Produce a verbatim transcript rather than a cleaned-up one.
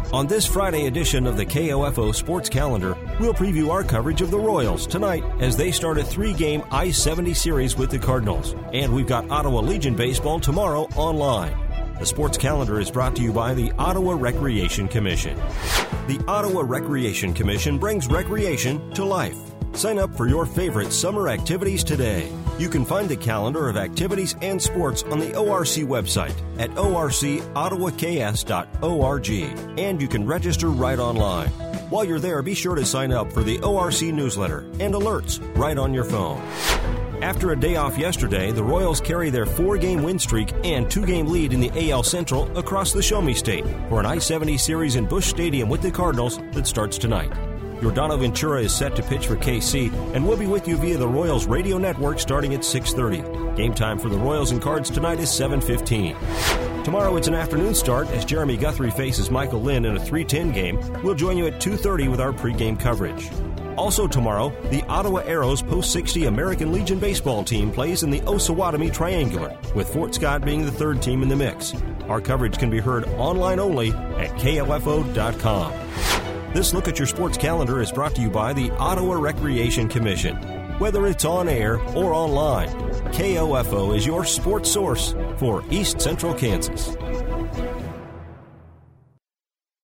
On this Friday edition of the K O F O Sports Calendar, we'll preview our coverage of the Royals tonight as they start a three-game I seventy series with the Cardinals. And we've got Ottawa Legion baseball tomorrow online. The Sports Calendar is brought to you by the Ottawa Recreation Commission. The Ottawa Recreation Commission brings recreation to life. Sign up for your favorite summer activities today. You can find the calendar of activities and sports on the O R C website at o r c ottawa k s dot org, and you can register right online. While you're there, be sure to sign up for the O R C newsletter and alerts right on your phone. After a day off yesterday, the Royals carry their four-game win streak and two-game lead in the A L Central across the Show Me State for an I seventy series in Busch Stadium with the Cardinals that starts tonight. Yordano Ventura is set to pitch for K C, and we'll be with you via the Royals radio network starting at six thirty. Game time for the Royals and Cards tonight is seven fifteen. Tomorrow it's an afternoon start as Jeremy Guthrie faces Michael Lynn in a three ten game. We'll join you at two thirty with our pregame coverage. Also tomorrow, the Ottawa Arrows post sixty American Legion baseball team plays in the Osawatomie Triangular, with Fort Scott being the third team in the mix. Our coverage can be heard online only at K O F O dot com. This look at your sports calendar is brought to you by the Ottawa Recreation Commission. Whether it's on air or online, K O F O is your sports source for East Central Kansas.